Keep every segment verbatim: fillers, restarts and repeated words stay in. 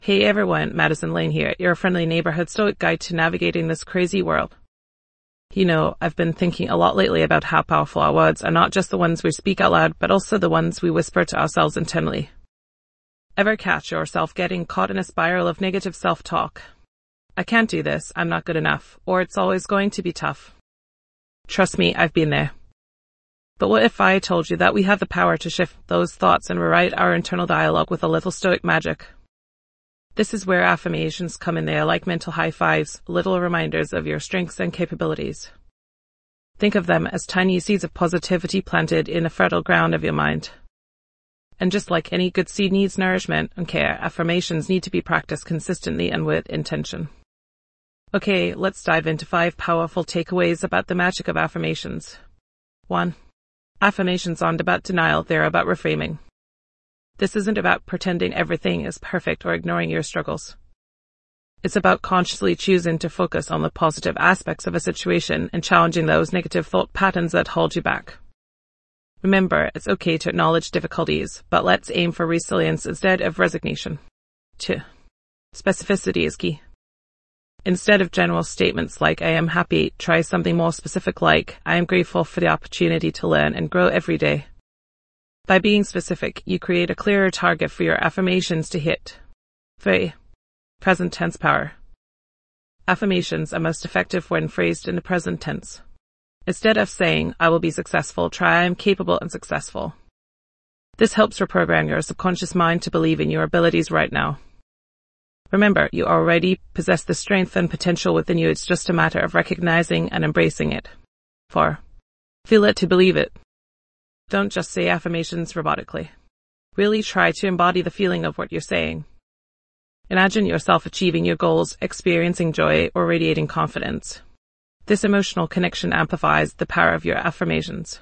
Hey everyone, Madison Lane here, your friendly neighborhood stoic guide to navigating this crazy world. You know, I've been thinking a lot lately about how powerful our words are, not just the ones we speak out loud, but also the ones we whisper to ourselves internally. Ever catch yourself getting caught in a spiral of negative self-talk? I can't do this, I'm not good enough, or it's always going to be tough. Trust me, I've been there. But what if I told you that we have the power to shift those thoughts and rewrite our internal dialogue with a little stoic magic? This is where affirmations come in there like mental high fives, little reminders of your strengths and capabilities. Think of them as tiny seeds of positivity planted in the fertile ground of your mind. And just like any good seed needs nourishment and care, affirmations need to be practiced consistently and with intention. Okay, let's dive into five powerful takeaways about the magic of affirmations. one. Affirmations aren't about denial, they're about reframing. This isn't about pretending everything is perfect or ignoring your struggles. It's about consciously choosing to focus on the positive aspects of a situation and challenging those negative thought patterns that hold you back. Remember, it's okay to acknowledge difficulties, but let's aim for resilience instead of resignation. two. Specificity is key. Instead of general statements like, I am happy, try something more specific like, I am grateful for the opportunity to learn and grow every day. By being specific, you create a clearer target for your affirmations to hit. three. Present tense power. Affirmations are most effective when phrased in the present tense. Instead of saying, I will be successful, try I am capable and successful. This helps reprogram your subconscious mind to believe in your abilities right now. Remember, you already possess the strength and potential within you, it's just a matter of recognizing and embracing it. four. Feel it to believe it. Don't just say affirmations robotically. Really try to embody the feeling of what you're saying. Imagine yourself achieving your goals, experiencing joy, or radiating confidence. This emotional connection amplifies the power of your affirmations.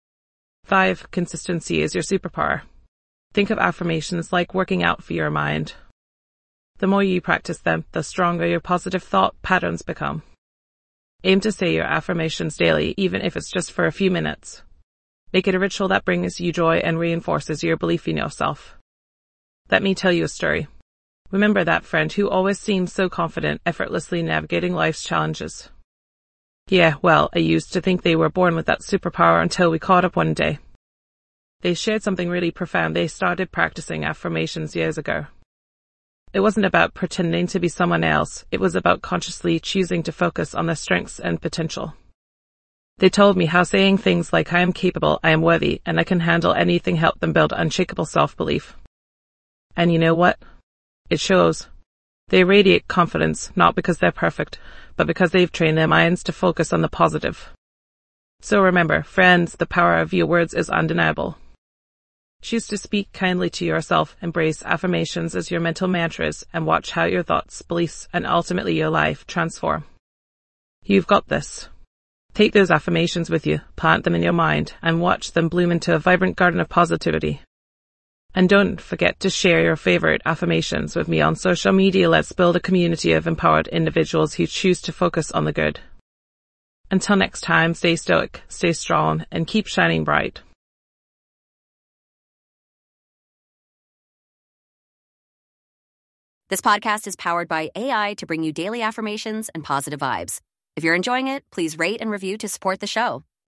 five. Consistency is your superpower. Think of affirmations like working out for your mind. The more you practice them, the stronger your positive thought patterns become. Aim to say your affirmations daily, even if it's just for a few minutes. Make it a ritual that brings you joy and reinforces your belief in yourself. Let me tell you a story. Remember that friend who always seemed so confident, effortlessly navigating life's challenges? Yeah, well, I used to think they were born with that superpower until we caught up one day. They shared something really profound. They started practicing affirmations years ago. It wasn't about pretending to be someone else. It was about consciously choosing to focus on their strengths and potential. They told me how saying things like I am capable, I am worthy, and I can handle anything helped them build unshakable self-belief. And you know what? It shows. They radiate confidence, not because they're perfect, but because they've trained their minds to focus on the positive. So remember, friends, the power of your words is undeniable. Choose to speak kindly to yourself, embrace affirmations as your mental mantras, and watch how your thoughts, beliefs, and ultimately your life transform. You've got this. Take those affirmations with you, plant them in your mind, and watch them bloom into a vibrant garden of positivity. And don't forget to share your favorite affirmations with me on social media. Let's build a community of empowered individuals who choose to focus on the good. Until next time, stay stoic, stay strong, and keep shining bright. This podcast is powered by A I to bring you daily affirmations and positive vibes. If you're enjoying it, please rate and review to support the show.